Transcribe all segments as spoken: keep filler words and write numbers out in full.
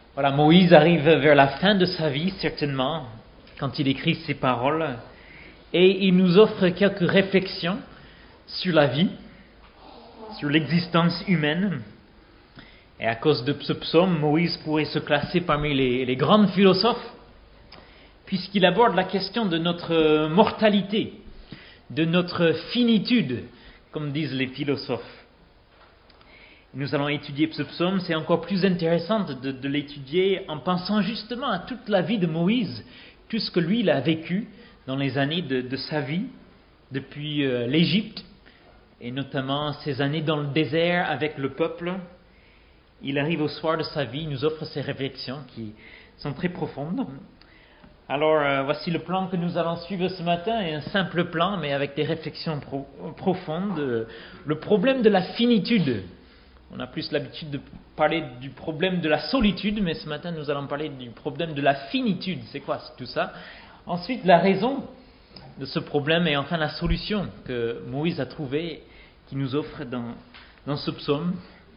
Voilà, Moïse arrive vers la fin de sa vie, certainement, quand il écrit ces paroles, et il nous offre quelques réflexions sur la vie, sur l'existence humaine. Et à cause de ce psaume, Moïse pourrait se classer parmi les, les grands philosophes, puisqu'il aborde la question de notre mortalité, de notre finitude, comme disent les philosophes. Nous allons étudier ce psaume. C'est encore plus intéressant de, de l'étudier en pensant justement à toute la vie de Moïse, tout ce que lui il a vécu dans les années de, de sa vie, depuis euh, l'Égypte, et notamment ces années dans le désert avec le peuple. Il arrive au soir de sa vie, il nous offre ces réflexions qui sont très profondes. Alors, euh, voici le plan que nous allons suivre ce matin, un simple plan, mais avec des réflexions pro- profondes. Le problème de la finitude. On a plus l'habitude de parler du problème de la solitude, mais ce matin, nous allons parler du problème de la finitude. C'est quoi tout ça? Ensuite, la raison de ce problème et enfin la solution que Moïse a trouvée, qui nous offre dans, dans ce psaume.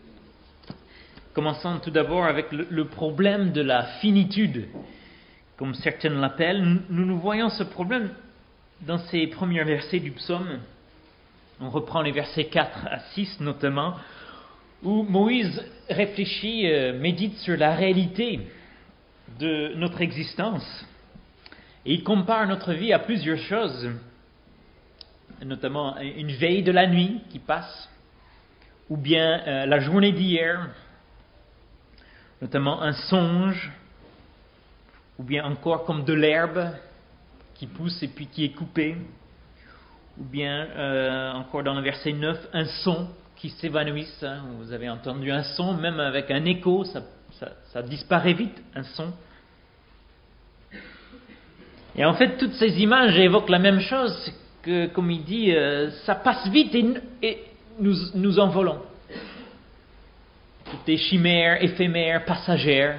Commençons tout d'abord avec le, le problème de la finitude, comme certains l'appellent. Nous, nous voyons ce problème dans ces premiers versets du psaume. On reprend les versets quatre à six notamment, où Moïse réfléchit, euh, médite sur la réalité de notre existence. Et il compare notre vie à plusieurs choses, notamment une veille de la nuit qui passe, ou bien euh, la journée d'hier, notamment un songe, ou bien encore comme de l'herbe qui pousse et puis qui est coupée, ou bien euh, encore dans le verset neuf, un son qui s'évanouissent. Hein. Vous avez entendu un son, même avec un écho, ça, ça, ça disparaît vite, un son. Et en fait, toutes ces images évoquent la même chose, que, comme il dit, euh, ça passe vite et, et nous, nous envolons. Tout est chimère, éphémère, passagère.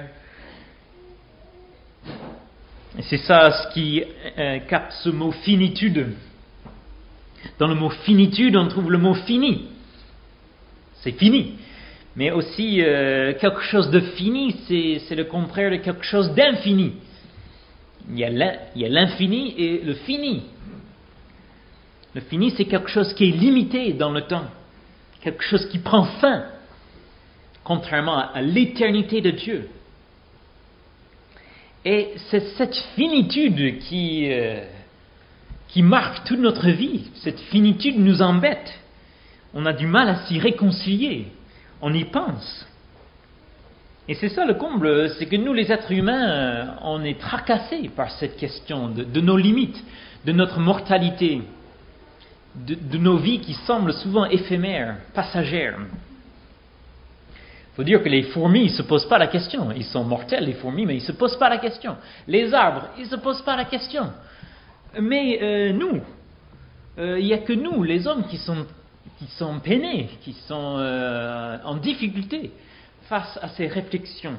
Et c'est ça ce qui euh, capte ce mot finitude. Dans le mot finitude, on trouve le mot fini. C'est fini. Mais aussi, euh, quelque chose de fini, c'est, c'est le contraire de quelque chose d'infini. Il y a l'in, il y a l'infini et le fini. Le fini, c'est quelque chose qui est limité dans le temps. Quelque chose qui prend fin. Contrairement à, à l'éternité de Dieu. Et c'est cette finitude qui, euh, qui marque toute notre vie. Cette finitude nous embête. On a du mal à s'y réconcilier. On y pense. Et c'est ça le comble, c'est que nous les êtres humains, on est tracassés par cette question de, de nos limites, de notre mortalité, de, de nos vies qui semblent souvent éphémères, passagères. Il faut dire que les fourmis, ils ne se posent pas la question. Ils sont mortels, les fourmis, mais ils ne se posent pas la question. Les arbres, ils ne se posent pas la question. Mais euh, nous, euh, il n'y a que nous, les hommes, qui sont, qui sont peinés, qui sont euh, en difficulté face à ces réflexions.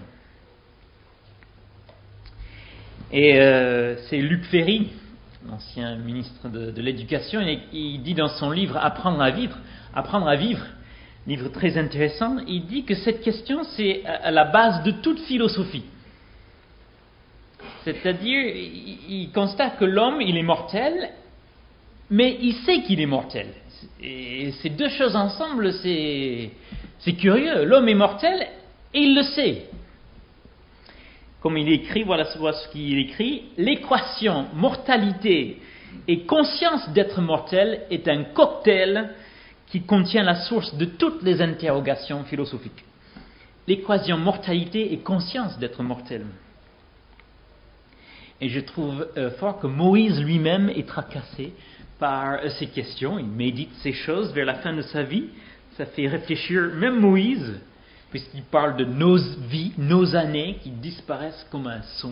Et euh, c'est Luc Ferry, l'ancien ministre de, de l'Éducation, et il dit dans son livre « Apprendre à vivre », Apprendre à vivre, livre très intéressant, il dit que cette question, c'est à la base de toute philosophie. C'est-à-dire, il constate que l'homme, il est mortel, mais il sait qu'il est mortel. Et ces deux choses ensemble, c'est, c'est curieux. L'homme est mortel et il le sait. Comme il écrit, voilà ce qu'il écrit, l'équation mortalité et conscience d'être mortel est un cocktail qui contient la source de toutes les interrogations philosophiques. L'équation mortalité et conscience d'être mortel. Et je trouve euh, fort que Moïse lui-même est tracassé par euh, ces questions. Il médite ces choses vers la fin de sa vie. Ça fait réfléchir même Moïse, puisqu'il parle de nos vies, nos années qui disparaissent comme un son.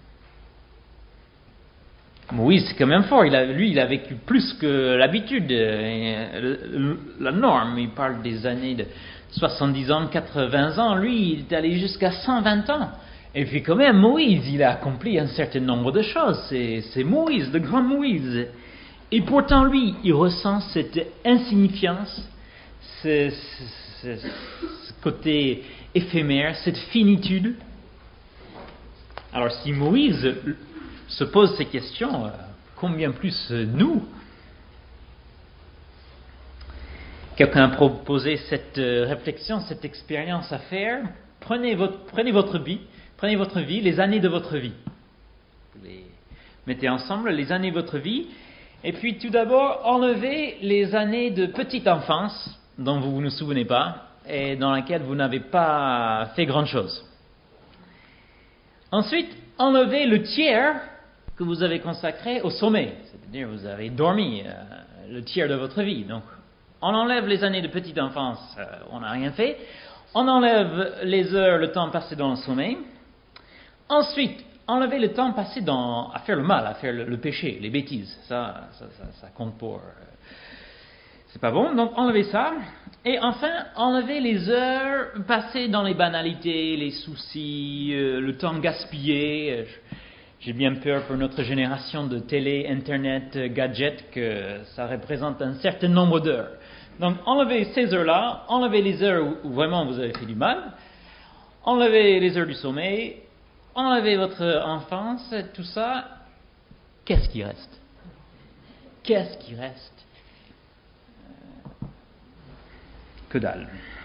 Moïse, c'est quand même fort. Il a, lui, il a vécu plus que l'habitude, euh, la norme. Il parle des années de soixante-dix ans, quatre-vingts ans. Lui, il est allé jusqu'à cent vingt ans. Et puis quand même, Moïse, il a accompli un certain nombre de choses. C'est, c'est Moïse, le grand Moïse. Et pourtant, lui, il ressent cette insignifiance, ce, ce, ce côté éphémère, cette finitude. Alors si Moïse se pose ces questions, combien plus nous? Quelqu'un a proposé cette réflexion, cette expérience à faire. Prenez votre, prenez votre vie, prenez votre vie, les années de votre vie. Vous les mettez ensemble, les années de votre vie. Et puis tout d'abord, enlevez les années de petite enfance dont vous ne vous souvenez pas et dans lesquelles vous n'avez pas fait grand-chose. Ensuite, enlevez le tiers que vous avez consacré au sommeil. C'est-à-dire vous avez dormi euh, le tiers de votre vie. Donc, on enlève les années de petite enfance, euh, on n'a rien fait. On enlève les heures, le temps passé dans le sommeil. Ensuite, enlevez le temps passé dans, à faire le mal, à faire le, le péché, les bêtises. Ça, ça, ça, ça compte pour... Euh, c'est pas bon, donc enlevez ça. Et enfin, enlevez les heures passées dans les banalités, les soucis, euh, le temps gaspillé. J'ai bien peur pour notre génération de télé, internet, gadgets, que ça représente un certain nombre d'heures. Donc, enlevez ces heures-là, enlevez les heures où, où vraiment vous avez fait du mal, enlevez les heures du sommeil, enlevez votre enfance, tout ça. Qu'est-ce qui reste? Qu'est-ce qui reste? euh, Que dalle.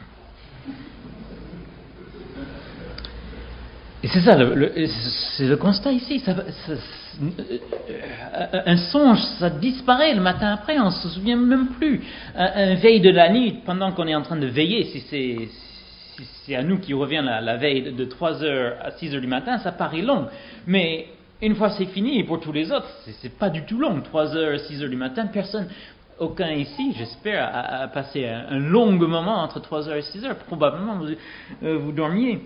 Et c'est ça, le, le, c'est le constat ici. Ça, ça, un songe, ça disparaît le matin après, on ne se souvient même plus. Un, un veille de la nuit, pendant qu'on est en train de veiller, si c'est, si c'est à nous qui revient la, la veille de trois heures à six heures du matin, ça paraît long. Mais une fois c'est fini, et pour tous les autres, c'est, c'est pas du tout long. trois heures, six heures du matin, personne, aucun ici, j'espère, a, a passé un, un long moment entre trois heures et six heures. Probablement, vous, euh, vous dormiez.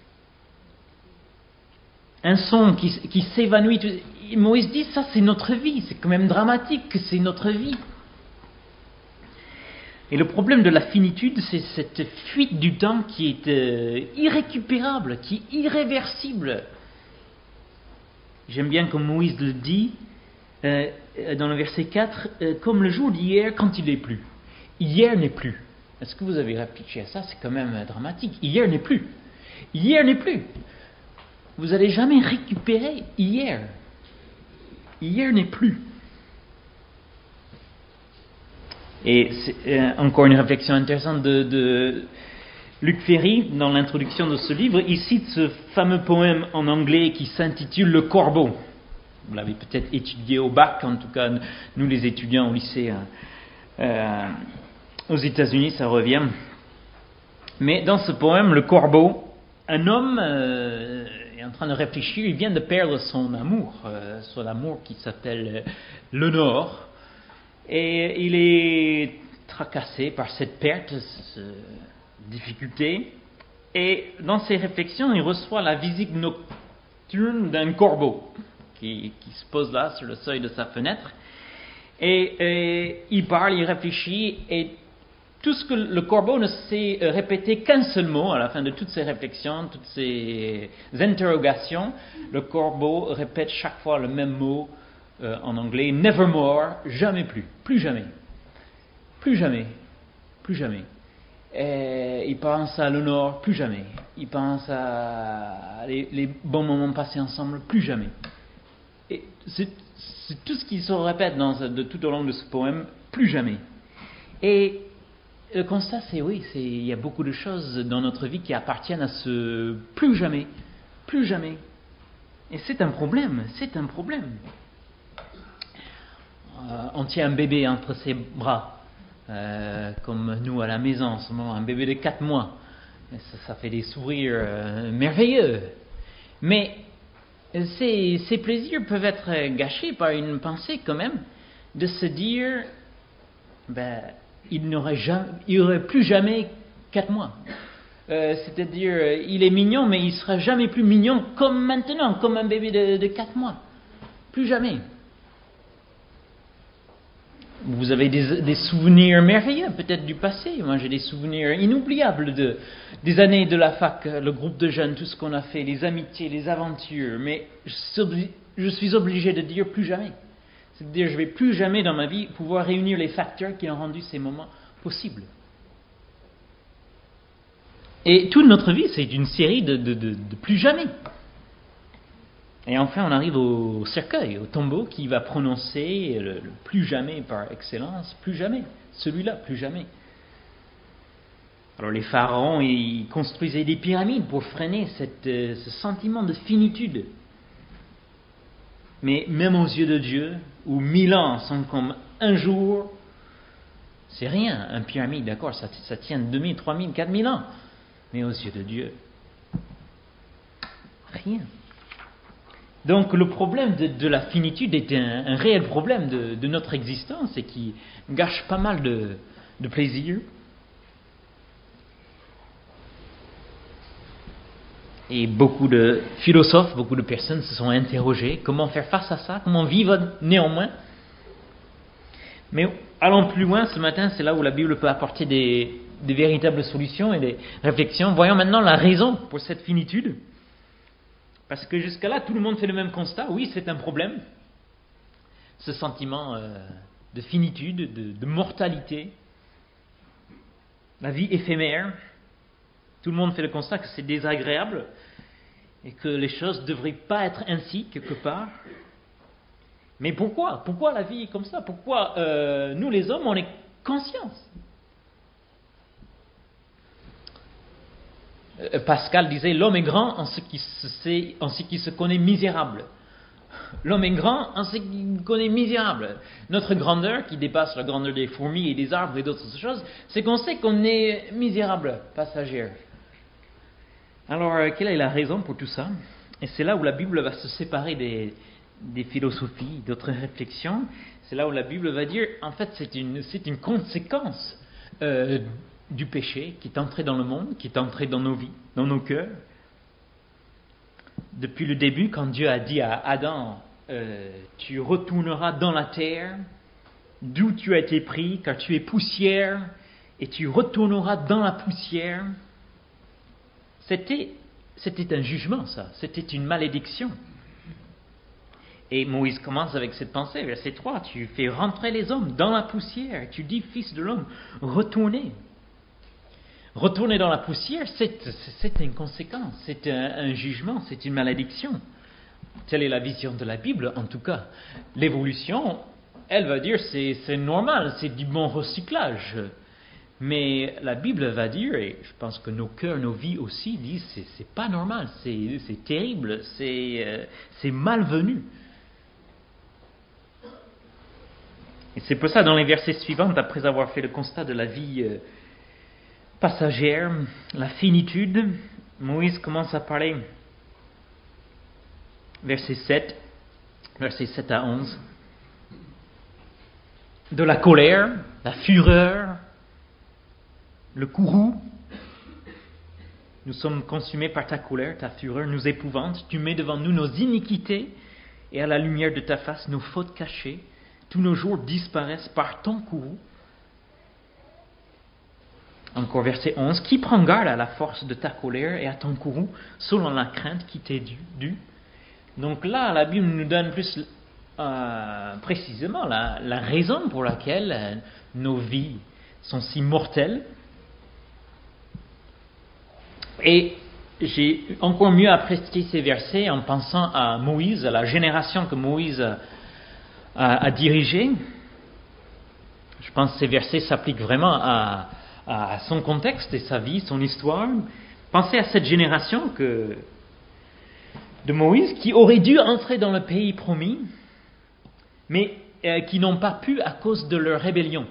Un son qui, qui s'évanouit. Moïse dit, ça c'est notre vie, c'est quand même dramatique que c'est notre vie. Et le problème de la finitude, c'est cette fuite du temps qui est euh, irrécupérable, qui est irréversible. J'aime bien comme Moïse le dit euh, dans le verset quatre, euh, comme le jour d'hier quand il n'est plus. Hier n'est plus. Est-ce que vous avez réfléchi à ça? C'est quand même dramatique. Hier n'est plus. Hier n'est plus. Vous n'allez jamais récupérer hier. Hier n'est plus. Et c'est euh, encore une réflexion intéressante de, de Luc Ferry dans l'introduction de ce livre. Il cite ce fameux poème en anglais qui s'intitule Le Corbeau. Vous l'avez peut-être étudié au bac, en tout cas nous les étudiants au lycée euh, aux États-Unis, ça revient. Mais dans ce poème, Le Corbeau, un homme euh, est en train de réfléchir, il vient de perdre son amour, euh, son amour qui s'appelle le Nord, et il est tracassé par cette perte, cette difficulté, et dans ses réflexions, il reçoit la visite nocturne d'un corbeau qui, qui se pose là sur le seuil de sa fenêtre, et, et il parle, il réfléchit, et tout ce que le corbeau ne sait répéter qu'un seul mot à la fin de toutes ses réflexions, toutes ses interrogations, le corbeau répète chaque fois le même mot euh, en anglais, nevermore, jamais plus, plus jamais, plus jamais, plus jamais. Et il pense à le Nord, plus jamais. Il pense à les, les bons moments passés ensemble, plus jamais. Et c'est, c'est tout ce qui se répète dans, de, tout au long de ce poème, plus jamais. Et le constat, c'est oui, c'est, il y a beaucoup de choses dans notre vie qui appartiennent à ce plus jamais, plus jamais. Et c'est un problème, c'est un problème. Euh, on tient un bébé entre ses bras, euh, comme nous à la maison en ce moment, un bébé de quatre mois. Et ça, ça fait des sourires euh, merveilleux. Mais ces, ces plaisirs peuvent être gâchés par une pensée quand même, de se dire, ben, il n'aurait jamais, il aurait plus jamais quatre mois. Euh, c'est-à-dire, il est mignon, mais il sera jamais plus mignon comme maintenant, comme un bébé de, de quatre mois. Plus jamais. Vous avez des, des souvenirs merveilleux, peut-être du passé. Moi, j'ai des souvenirs inoubliables de, des années de la fac, le groupe de jeunes, tout ce qu'on a fait, les amitiés, les aventures. Mais je suis obligé de dire plus jamais. C'est-à-dire, je ne vais plus jamais dans ma vie pouvoir réunir les facteurs qui ont rendu ces moments possibles. Et toute notre vie, c'est une série de, de, de, de plus jamais. Et enfin, on arrive au cercueil, au tombeau qui va prononcer le, le plus jamais par excellence, plus jamais, celui-là, plus jamais. Alors les pharaons, ils construisaient des pyramides pour freiner cette, ce sentiment de finitude. Mais même aux yeux de Dieu, où mille ans sont comme un jour, c'est rien, un pyramide, d'accord, ça, ça tient deux mille, trois mille, quatre mille ans. Mais aux yeux de Dieu, rien. Donc le problème de, de la finitude est un, un réel problème de, de notre existence et qui gâche pas mal de, de plaisir. Et beaucoup de philosophes, beaucoup de personnes se sont interrogés comment faire face à ça, comment vivre néanmoins. Mais allons plus loin ce matin, c'est là où la Bible peut apporter des, des véritables solutions et des réflexions. Voyons maintenant la raison pour cette finitude. Parce que jusqu'à là, tout le monde fait le même constat. Oui, c'est un problème. Ce sentiment euh, de finitude, de, de mortalité, la vie éphémère. Tout le monde fait le constat que c'est désagréable et que les choses ne devraient pas être ainsi quelque part. Mais pourquoi Pourquoi la vie est comme ça Pourquoi euh, nous les hommes, on est conscients? euh, Pascal disait, l'homme est grand en ce qui se sait, en ce qui se connaît misérable. L'homme est grand en ce qu'il connaît misérable. Notre grandeur, qui dépasse la grandeur des fourmis et des arbres et d'autres choses, c'est qu'on sait qu'on est misérable, passagère. Alors, quelle est la raison pour tout ça? Et c'est là où la Bible va se séparer des, des philosophies, d'autres réflexions. C'est là où la Bible va dire, en fait, c'est une, c'est une conséquence euh, du péché qui est entré dans le monde, qui est entré dans nos vies, dans nos cœurs. Depuis le début, quand Dieu a dit à Adam, euh, tu retourneras dans la terre, d'où tu as été pris, car tu es poussière, et tu retourneras dans la poussière. C'était, c'était un jugement, ça. C'était une malédiction. Et Moïse commence avec cette pensée, verset trois. Tu fais rentrer les hommes dans la poussière. Tu dis, fils de l'homme, retournez. Retourner dans la poussière, c'est, c'est une conséquence. C'est un, un jugement, c'est une malédiction. Telle est la vision de la Bible, en tout cas. L'évolution, elle va dire, c'est, c'est normal, c'est du bon recyclage. Mais la Bible va dire, et je pense que nos cœurs, nos vies aussi disent, c'est, c'est pas normal, c'est, c'est terrible, c'est, euh, c'est malvenu. Et c'est pour ça, dans les versets suivants, après avoir fait le constat de la vie euh, passagère, la finitude, Moïse commence à parler, verset sept, versets sept à onze, de la colère, la fureur, le courroux. Nous sommes consumés par ta colère, ta fureur nous épouvante. Tu mets devant nous nos iniquités et à la lumière de ta face nos fautes cachées. Tous nos jours disparaissent par ton courroux. Encore verset onze. Qui prend garde à la force de ta colère et à ton courroux selon la crainte qui t'est due? Donc là, la Bible nous donne plus euh, précisément la, la raison pour laquelle euh, nos vies sont si mortelles. Et j'ai encore mieux apprécié ces versets en pensant à Moïse, à la génération que Moïse a, a, a dirigée. Je pense que ces versets s'appliquent vraiment à, à son contexte et sa vie, son histoire. Pensez à cette génération que, de Moïse qui aurait dû entrer dans le pays promis, mais euh, qui n'ont pas pu à cause de leur rébellion.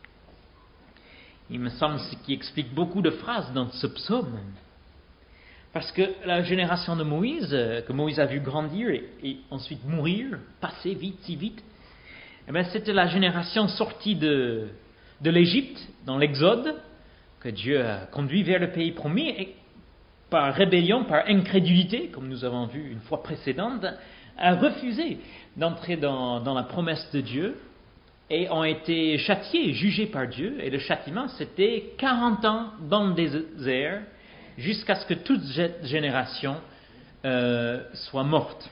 Il me semble ce qui explique beaucoup de phrases dans ce psaume. Parce que la génération de Moïse, que Moïse a vu grandir et, et ensuite mourir, passer vite, si vite, eh bien, c'était la génération sortie de, de l'Égypte, dans l'Exode, que Dieu a conduit vers le pays promis, et par rébellion, par incrédulité, comme nous avons vu une fois précédente, a refusé d'entrer dans, dans la promesse de Dieu et ont été châtiés, jugés par Dieu. Et le châtiment, c'était quarante ans dans le désert, jusqu'à ce que toute génération euh, soit morte.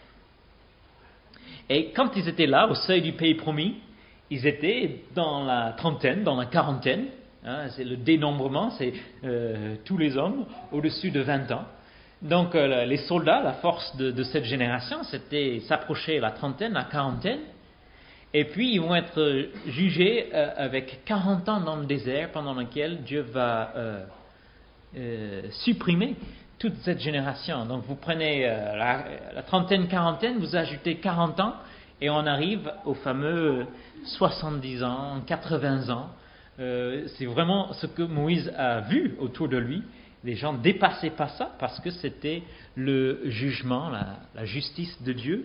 Et quand ils étaient là, au seuil du pays promis, ils étaient dans la trentaine, dans la quarantaine. Hein, c'est le dénombrement, c'est euh, tous les hommes au-dessus de vingt ans. Donc euh, les soldats, la force de, de cette génération, c'était s'approcher la trentaine, la quarantaine, et puis ils vont être jugés euh, avec quarante ans dans le désert pendant lequel Dieu va euh, euh, supprimer toute cette génération. Donc vous prenez euh, la, la trentaine, quarantaine, vous ajoutez quarante ans, et on arrive au fameux soixante-dix ans, quatre-vingts ans. Euh, c'est vraiment ce que Moïse a vu autour de lui. Les gens ne dépassaient pas ça parce que c'était le jugement, la, la justice de Dieu.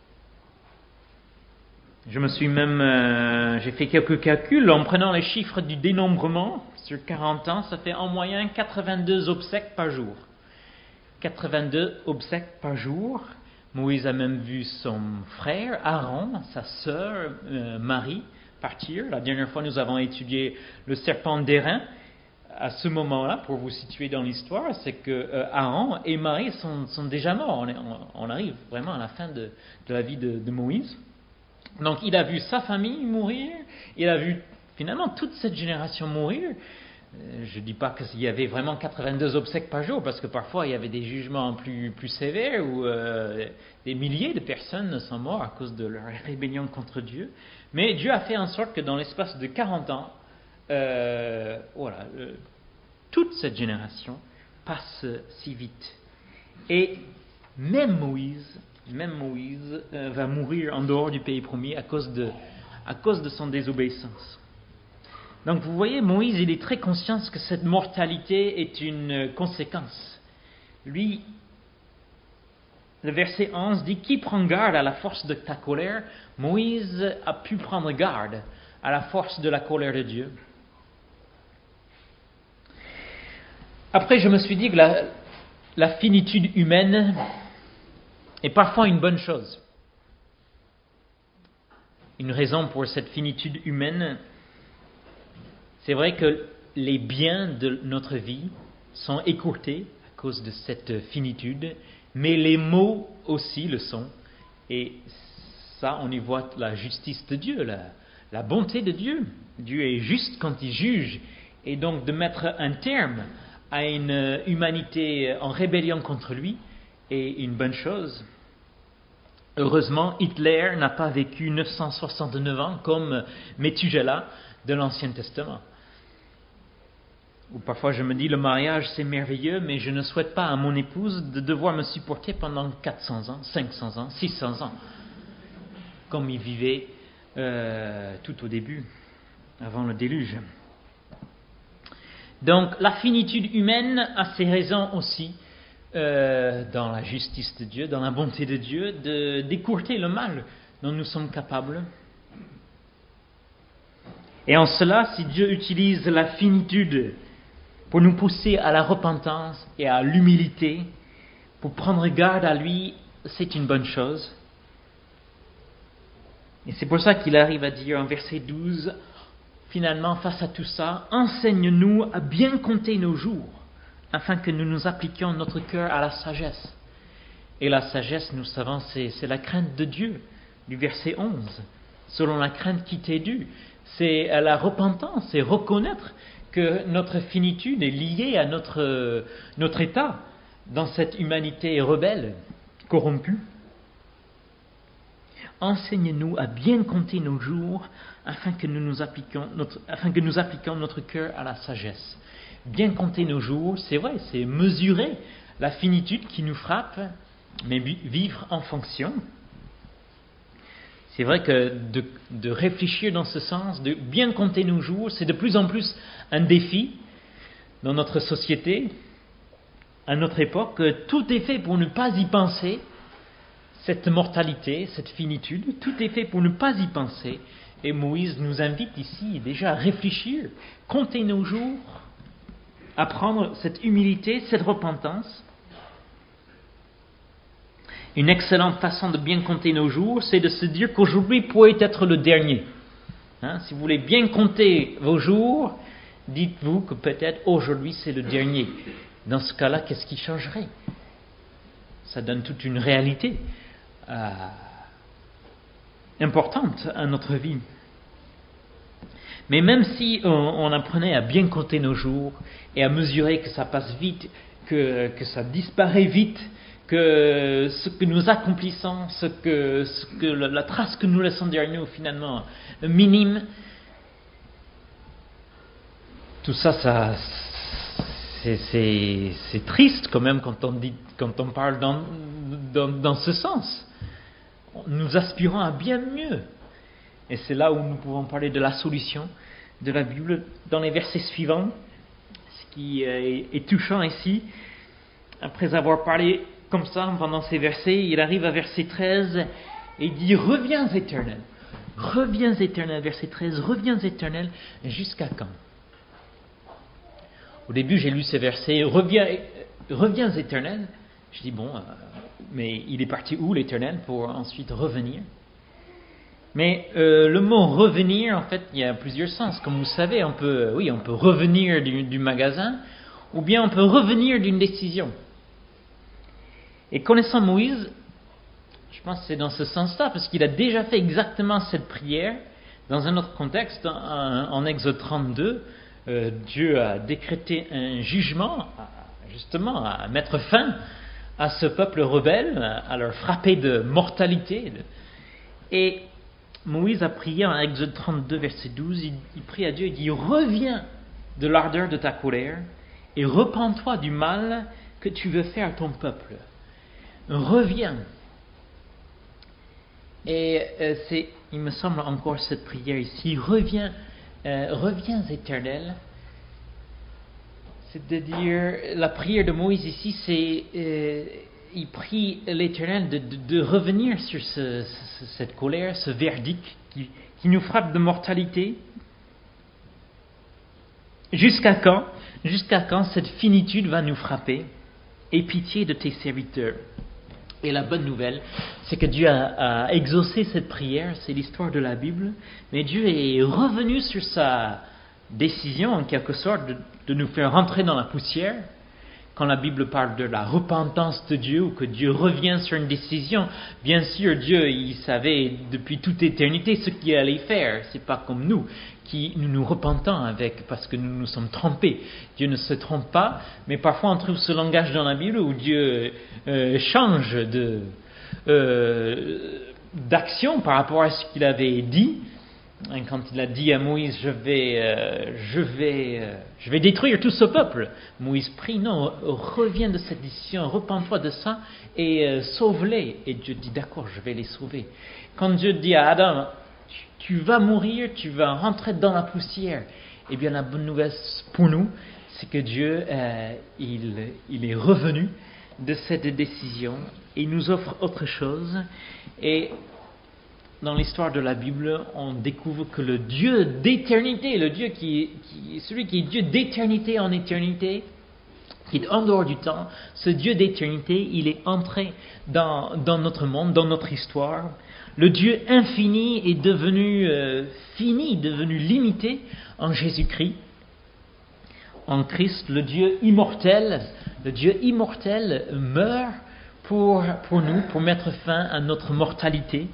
Je me suis même, euh, j'ai fait quelques calculs en prenant les chiffres du dénombrement sur quarante ans, ça fait en moyenne quatre-vingt-deux obsèques par jour. quatre-vingt-deux obsèques par jour. Moïse a même vu son frère Aaron, sa sœur euh, Marie partir. La dernière fois, nous avons étudié le serpent d'airain. À ce moment-là, pour vous situer dans l'histoire, c'est que euh, Aaron et Marie sont, sont déjà morts. On, est, on, on arrive vraiment à la fin de, de la vie de, de Moïse. Donc, il a vu sa famille mourir. Il a vu finalement toute cette génération mourir. Je ne dis pas qu'il y avait vraiment quatre-vingt-deux obsèques par jour, parce que parfois il y avait des jugements plus, plus sévères où euh, des milliers de personnes sont mortes à cause de leur rébellion contre Dieu. Mais Dieu a fait en sorte que dans l'espace de quarante ans, euh, voilà, euh, toute cette génération passe si vite. Et même Moïse, même Moïse euh, va mourir en dehors du pays promis à cause de, à cause de son désobéissance. Donc vous voyez, Moïse, il est très conscient que cette mortalité est une conséquence. Lui, le verset onze dit « Qui prend garde à la force de ta colère ?» Moïse a pu prendre garde à la force de la colère de Dieu. Après, je me suis dit que la, la finitude humaine est parfois une bonne chose. Une raison pour cette finitude humaine, c'est vrai que les biens de notre vie sont écourtés à cause de cette finitude, mais les maux aussi le sont. Et ça, on y voit la justice de Dieu, la, la bonté de Dieu. Dieu est juste quand il juge. Et donc de mettre un terme à une humanité en rébellion contre lui est une bonne chose. Heureusement, Hitler n'a pas vécu neuf cent soixante-neuf ans comme Methusela de l'Ancien Testament. Ou parfois je me dis, le mariage c'est merveilleux, mais je ne souhaite pas à mon épouse de devoir me supporter pendant quatre cents ans, cinq cents ans, six cents ans, comme il vivait euh, tout au début, avant le déluge. Donc la finitude humaine a ses raisons aussi, euh, dans la justice de Dieu, dans la bonté de Dieu, de, d'écourter le mal dont nous sommes capables. Et en cela, si Dieu utilise la finitude pour nous pousser à la repentance et à l'humilité, pour prendre garde à lui, c'est une bonne chose. Et c'est pour ça qu'il arrive à dire en verset douze, finalement, face à tout ça, enseigne-nous à bien compter nos jours, afin que nous nous appliquions notre cœur à la sagesse. Et la sagesse, nous savons, c'est, c'est la crainte de Dieu, du verset onze, selon la crainte qui t'est due. C'est la repentance, c'est reconnaître que notre finitude est liée à notre, notre état dans cette humanité rebelle, corrompue. Enseigne-nous à bien compter nos jours afin que nous nous appliquions notre, afin que nous appliquions notre cœur à la sagesse. Bien compter nos jours, c'est vrai, c'est mesurer la finitude qui nous frappe, mais vivre en fonction. C'est vrai que de, de réfléchir dans ce sens, de bien compter nos jours, c'est de plus en plus un défi dans notre société, à notre époque. Tout est fait pour ne pas y penser, cette mortalité, cette finitude, tout est fait pour ne pas y penser. Et Moïse nous invite ici déjà à réfléchir, compter nos jours, à prendre cette humilité, cette repentance. Une excellente façon de bien compter nos jours, c'est de se dire qu'aujourd'hui pourrait être le dernier. Hein, si vous voulez bien compter vos jours, dites-vous que peut-être aujourd'hui c'est le dernier. Dans ce cas-là, qu'est-ce qui changerait ? Ça donne toute une réalité euh, importante à notre vie. Mais même si on, on apprenait à bien compter nos jours et à mesurer que ça passe vite, que, que ça disparaît vite, que ce que nous accomplissons, ce que, ce que la trace que nous laissons derrière nous finalement minime, tout ça, ça c'est, c'est, c'est triste quand même quand on, dit, quand on parle dans, dans, dans ce sens. Nous aspirons à bien mieux. Et c'est là où nous pouvons parler de la solution de la Bible dans les versets suivants. Ce qui est, est touchant ici, après avoir parlé comme ça pendant ces versets, il arrive à verset treize et il dit « Reviens éternel, reviens éternel », verset treize, « Reviens éternel, jusqu'à quand ?» Au début, j'ai lu ces versets, reviens, reviens éternel. Je dis, bon, euh, mais il est parti où l'éternel pour ensuite revenir? Mais euh, le mot revenir, en fait, il y a plusieurs sens. Comme vous savez, on peut, oui, on peut revenir du, du magasin, ou bien on peut revenir d'une décision. Et connaissant Moïse, je pense que c'est dans ce sens-là, parce qu'il a déjà fait exactement cette prière dans un autre contexte, en, en Exode trente-deux. Euh, Dieu a décrété un jugement, justement, à mettre fin à ce peuple rebelle, à leur frapper de mortalité. Et Moïse a prié en Exode trente-deux, verset douze, il, il prie à Dieu, il dit « Reviens de l'ardeur de ta colère et repens-toi du mal que tu veux faire à ton peuple. Reviens. » Et euh, c'est, il me semble encore cette prière ici, « Reviens. Euh, reviens éternel », c'est-à-dire la prière de Moïse ici, c'est euh, il prie l'Éternel de, de, de revenir sur ce, ce, cette colère, ce verdict qui, qui nous frappe de mortalité. Jusqu'à quand, jusqu'à quand cette finitude va nous frapper? Aie pitié de tes serviteurs. Et la bonne nouvelle, c'est que Dieu a, a exaucé cette prière, c'est l'histoire de la Bible, mais Dieu est revenu sur sa décision, en quelque sorte, de, de nous faire rentrer dans la poussière. Quand la Bible parle de la repentance de Dieu, ou que Dieu revient sur une décision, bien sûr, Dieu, il savait depuis toute éternité ce qu'il allait faire. C'est pas comme nous, qui nous nous repentons avec, parce que nous nous sommes trompés. Dieu ne se trompe pas, mais parfois on trouve ce langage dans la Bible où Dieu euh, change de, euh, d'action par rapport à ce qu'il avait dit. Quand il a dit à Moïse, je vais, euh, je vais, euh, je vais détruire tout ce peuple. Moïse prie, non, reviens de cette décision, repens-toi de ça et euh, sauve-les. Et Dieu dit, d'accord, je vais les sauver. Quand Dieu dit à Adam, tu, tu vas mourir, tu vas rentrer dans la poussière. Eh bien, la bonne nouvelle pour nous, c'est que Dieu, euh, il, il est revenu de cette décision et il nous offre autre chose. Et dans l'histoire de la Bible, on découvre que le Dieu d'éternité, le Dieu qui, qui celui qui est Dieu d'éternité en éternité, qui est en dehors du temps, ce Dieu d'éternité, il est entré dans, dans notre monde, dans notre histoire. Le Dieu infini est devenu euh, fini, devenu limité en Jésus-Christ. En Christ, le Dieu immortel, le Dieu immortel meurt pour, pour nous, pour mettre fin à notre mortalité.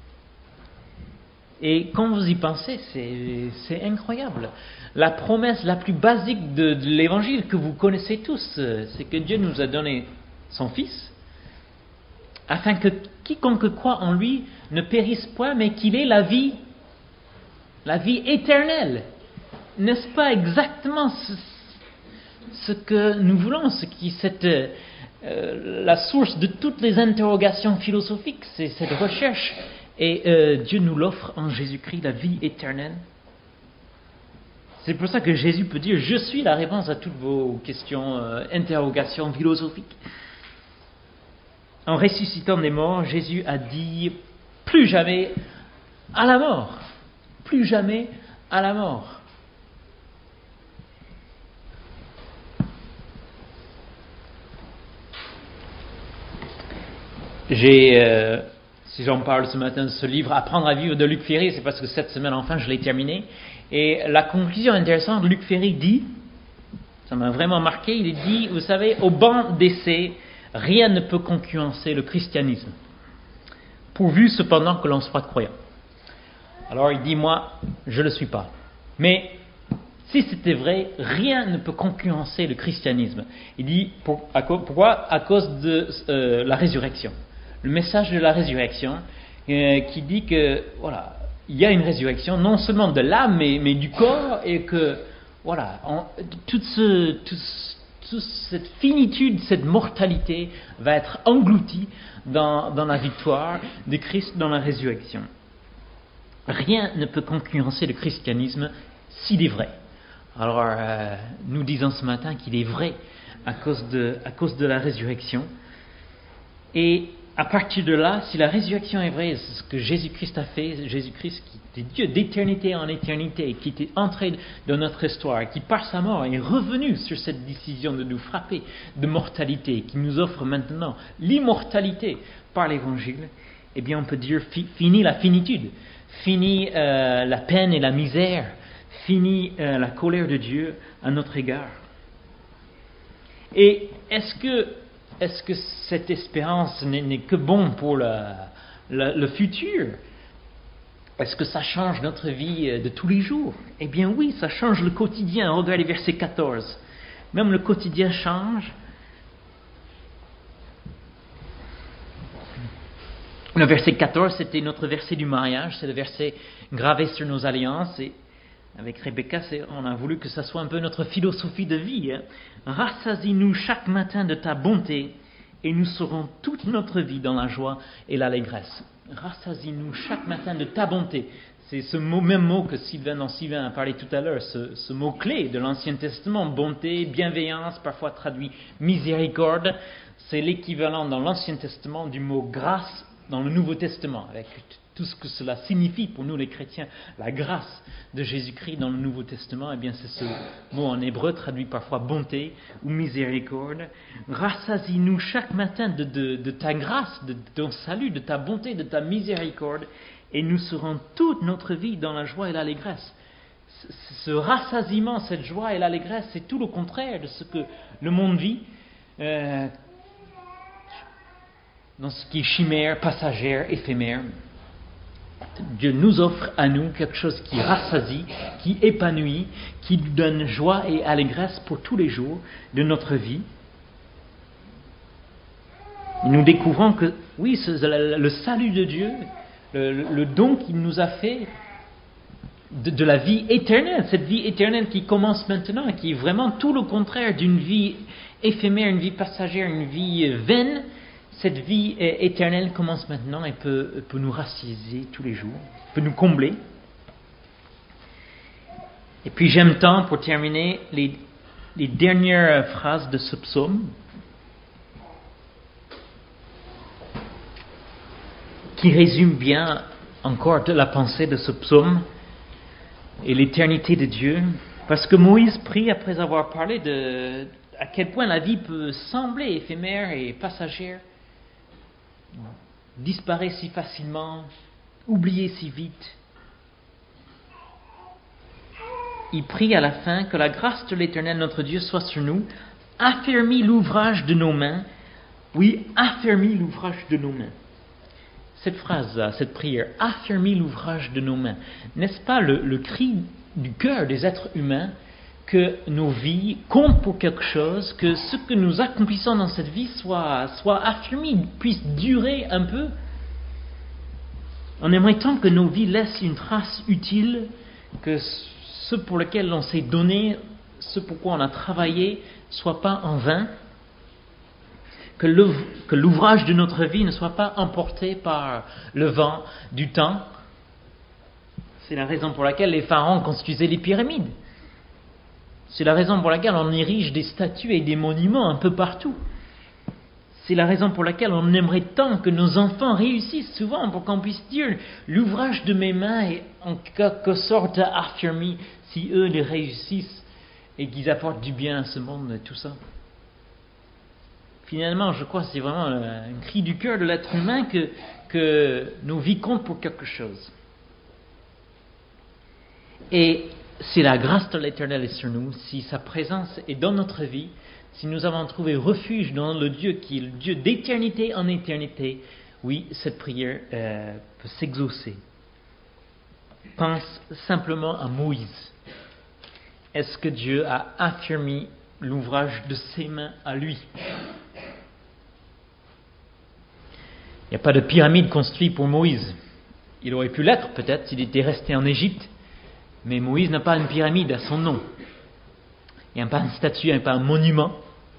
Et quand vous y pensez, c'est, c'est incroyable. La promesse la plus basique de, de l'Évangile que vous connaissez tous, c'est que Dieu nous a donné son Fils, afin que quiconque croit en lui ne périsse point, mais qu'il ait la vie, la vie éternelle. N'est-ce pas exactement ce, ce que nous voulons, ce qui cette euh, la source de toutes les interrogations philosophiques, c'est cette recherche. Et euh, Dieu nous l'offre en Jésus-Christ, la vie éternelle. C'est pour ça que Jésus peut dire « Je suis la réponse à toutes vos questions, euh, interrogations philosophiques ». En ressuscitant des morts, Jésus a dit « Plus jamais à la mort ». Plus jamais à la mort. J'ai... Euh, Si j'en parle ce matin de ce livre, Apprendre à vivre de Luc Ferry, c'est parce que cette semaine, enfin, je l'ai terminé. Et la conclusion intéressante, Luc Ferry dit, ça m'a vraiment marqué, il dit, vous savez, au banc d'essai, rien ne peut concurrencer le christianisme, pourvu cependant que l'on soit croyant. Alors il dit, moi, je ne le suis pas. Mais si c'était vrai, rien ne peut concurrencer le christianisme. Il dit, pour, à, pourquoi? À cause de euh, la résurrection. Le message de la résurrection euh, qui dit que, voilà, il y a une résurrection, non seulement de l'âme, mais, mais du corps, et que, voilà, on, toute, ce, tout, toute cette finitude, cette mortalité va être engloutie dans, dans la victoire de Christ dans la résurrection. Rien ne peut concurrencer le christianisme s'il est vrai. Alors, euh, nous disons ce matin qu'il est vrai à cause de, à cause de la résurrection. Et à partir de là, si la résurrection est vraie, c'est ce que Jésus-Christ a fait, Jésus-Christ qui est Dieu d'éternité en éternité, qui était entré dans notre histoire, qui par sa mort est revenu sur cette décision de nous frapper de mortalité, qui nous offre maintenant l'immortalité par l'Évangile, eh bien on peut dire fi, fini la finitude, fini euh, la peine et la misère, fini euh, la colère de Dieu à notre égard. Et est-ce que, est-ce que cette espérance n'est, n'est que bon pour la, la, le futur? Est-ce que ça change notre vie de tous les jours? Eh bien oui, ça change le quotidien. Regardez verset quatorze. Même le quotidien change. Le verset quatorze, c'était notre verset du mariage. C'est le verset gravé sur nos alliances. Et avec Rebecca, c'est, on a voulu que ça soit un peu notre philosophie de vie. Hein. Rassasie-nous chaque matin de ta bonté et nous serons toute notre vie dans la joie et l'allégresse. Rassasie-nous chaque matin de ta bonté. C'est ce mot, même mot que Sylvain, dont Sylvain a parlé tout à l'heure, ce, ce mot-clé de l'Ancien Testament, bonté, bienveillance, parfois traduit miséricorde. C'est l'équivalent dans l'Ancien Testament du mot grâce dans le Nouveau Testament, avec tout ce que cela signifie pour nous les chrétiens, la grâce de Jésus-Christ dans le Nouveau Testament, eh bien c'est ce mot en hébreu traduit parfois bonté ou miséricorde. Rassasie-nous chaque matin de, de, de ta grâce, de ton salut, de ta bonté, de ta miséricorde, et nous serons toute notre vie dans la joie et l'allégresse. Ce, ce rassasiement, cette joie et l'allégresse, c'est tout le contraire de ce que le monde vit, euh, dans ce qui est chimère, passagère, éphémère. Dieu nous offre à nous quelque chose qui rassasie, qui épanouit, qui nous donne joie et allégresse pour tous les jours de notre vie. Et nous découvrons que, oui, le salut de Dieu, le, le don qu'il nous a fait de, de la vie éternelle, cette vie éternelle qui commence maintenant, qui est vraiment tout le contraire d'une vie éphémère, une vie passagère, une vie vaine. Cette vie éternelle commence maintenant et peut, peut nous rassasier tous les jours, peut nous combler. Et puis j'aime tant, pour terminer, les, les dernières phrases de ce psaume, qui résument bien encore de la pensée de ce psaume et l'éternité de Dieu. Parce que Moïse prie, après avoir parlé de à quel point la vie peut sembler éphémère et passagère, disparaît si facilement, oublier si vite. Il prie à la fin que la grâce de l'Éternel notre Dieu soit sur nous, affermis l'ouvrage de nos mains, oui, affermis l'ouvrage de nos mains. Cette phrase-là, cette prière, affermis l'ouvrage de nos mains, n'est-ce pas le, le cri du cœur des êtres humains que nos vies comptent pour quelque chose, que ce que nous accomplissons dans cette vie soit, soit affermi, puisse durer un peu. On aimerait tant que nos vies laissent une trace utile, que ce pour lequel on s'est donné, ce pourquoi on a travaillé, soit pas en vain, que, le, que l'ouvrage de notre vie ne soit pas emporté par le vent du temps. C'est la raison pour laquelle les pharaons construisaient les pyramides. C'est la raison pour laquelle on érige des statues et des monuments un peu partout. C'est la raison pour laquelle on aimerait tant que nos enfants réussissent souvent pour qu'on puisse dire l'ouvrage de mes mains est en quelque sorte affermi si eux les réussissent et qu'ils apportent du bien à ce monde et tout ça. Finalement, je crois que c'est vraiment un cri du cœur de l'être humain que, que nos vies comptent pour quelque chose. Et si la grâce de l'Éternel est sur nous, si sa présence est dans notre vie, si nous avons trouvé refuge dans le Dieu qui est le Dieu d'éternité en éternité, oui, cette prière euh, peut s'exaucer. Pense simplement à Moïse. est-ce que Dieu a affermi l'ouvrage de ses mains à lui? Il n'y a pas de pyramide construite pour Moïse. Il aurait pu l'être peut-être s'il était resté en Égypte, mais Moïse n'a pas une pyramide à son nom. Il n'y a pas une statue, il n'y a pas un monument.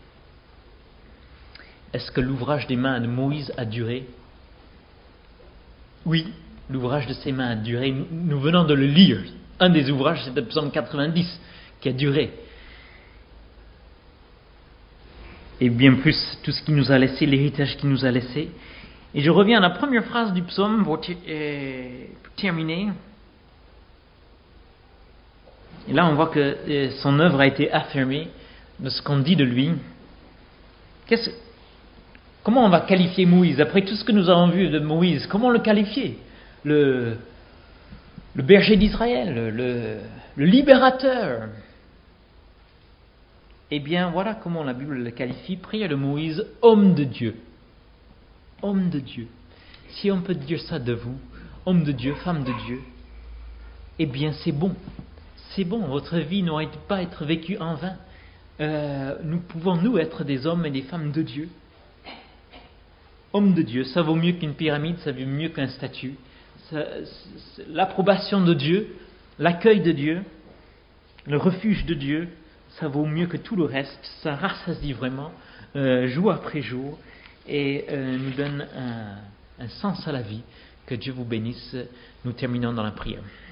Est-ce que l'ouvrage des mains de Moïse a duré? Oui, l'ouvrage de ses mains a duré. Nous, nous venons de le lire. Un des ouvrages, c'est le psaume quatre-vingt-dix, qui a duré. Et bien plus, tout ce qu'il nous a laissé, l'héritage qu'il nous a laissé. Et je reviens à la première phrase du psaume pour, t- euh, pour terminer. Et là, on voit que euh, son œuvre a été affirmée de ce qu'on dit de lui. Qu'est-ce, comment on va qualifier Moïse? Après tout ce que nous avons vu de Moïse, comment le qualifier? Le, le berger d'Israël, le, le libérateur. Eh bien, voilà comment la Bible le qualifie. Prière de Moïse, homme de Dieu. Homme de Dieu. Si on peut dire ça de vous, homme de Dieu, femme de Dieu, eh bien c'est bon. C'est bon, votre vie n'aurait pas être vécue en vain. Euh, nous pouvons, nous, être des hommes et des femmes de Dieu. Homme de Dieu, ça vaut mieux qu'une pyramide, ça vaut mieux qu'un statut. Ça, l'approbation de Dieu, l'accueil de Dieu, le refuge de Dieu, ça vaut mieux que tout le reste. Ça rassasie vraiment, euh, jour après jour, et euh, nous donne un, un sens à la vie. Que Dieu vous bénisse. Nous terminons dans la prière.